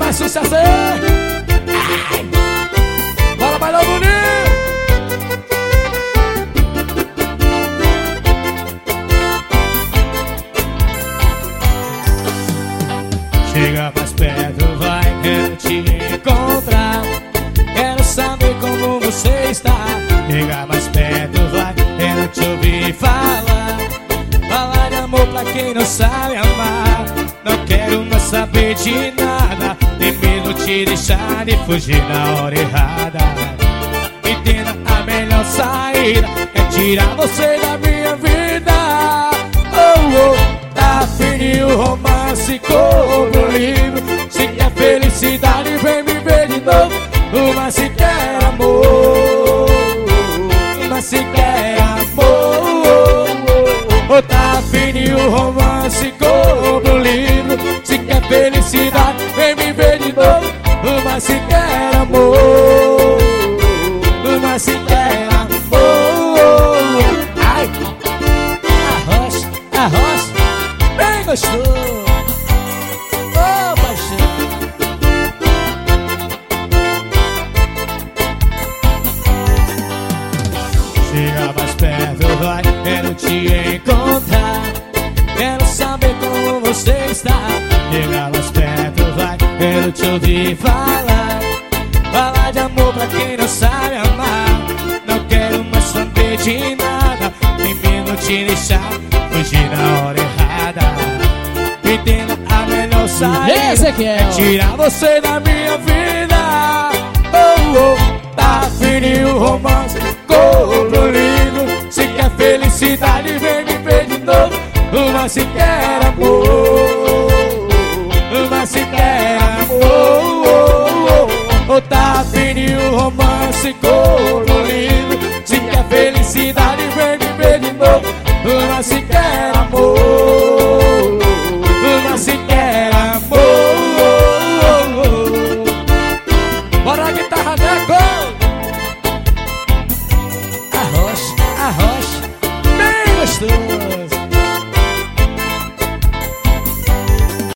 mais sucesso aí. Bora bailar bonito. Chega mais perto, vai, quero te encontrar. Quero saber como você está. Chega mais perto, vai, quero te ouvir falar. Falar de amor pra quem não sabe amar. Não quero mais saber de nada. Tem medo de deixar de fugir na hora errada. Entenda, a melhor saída é tirar você da minha vida. Oh, oh, tá frio, romance, compra um livro. Se quer felicidade, vem me ver de novo. Mas se quer amor, mas se quer amor. Oh, tá frio, romance, compra um livro. Se quer felicidade, vem me ver de novo. Mas se quer amor, mas se quer amor. Ai, arroz, bem gostoso. Oh, paixão. Chega mais perto, vai, quero te encontrar. Quero saber como você está. Chega mais perto, vai, quero te ouvir falar. Falar de amor pra quem não sabe amar. Não quero mais saber de nada. Nem medo de deixar fugir na hora errada. Entenda, a melhor saída é tirar você da minha vida. Oh, oh, tá frio, romance, colorido. Se quer felicidade, vem me ver de novo. Mas se quer amor, mas se quer amor. Oh, tá frio, romance, colorido. Se quer felicidade, vem me ver de novo. Mas se quer amor, mas se quer amor. Bora, guitarra, Neco. Arroz, bem gostoso.